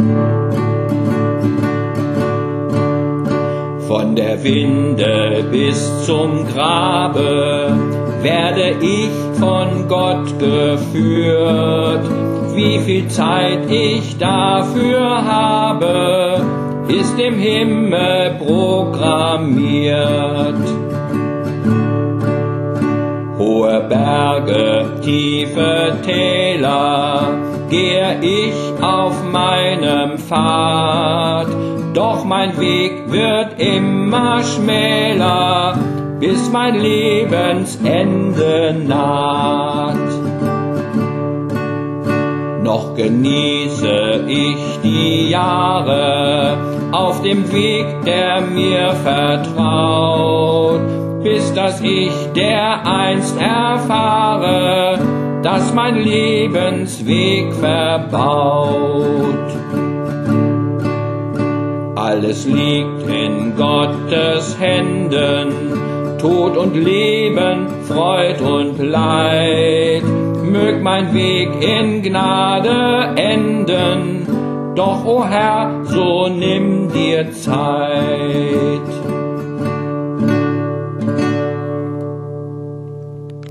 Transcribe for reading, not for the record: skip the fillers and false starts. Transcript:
Von der Winde bis zum Grabe werde ich von Gott geführt. Wie viel Zeit ich dafür habe, ist im Himmel programmiert. Hohe Berge, tiefe Täler, gehe ich auf meinem Pfad, doch mein Weg wird immer schmäler, bis mein Lebensende naht. Noch genieße ich die Jahre auf dem Weg, der mir vertraut, bis dass ich dereinst erfahre, dass mein Lebensweg verbaut. Alles liegt in Gottes Händen, Tod und Leben, Freud und Leid. Mög mein Weg in Gnade enden, doch, o Herr, so nimm dir Zeit.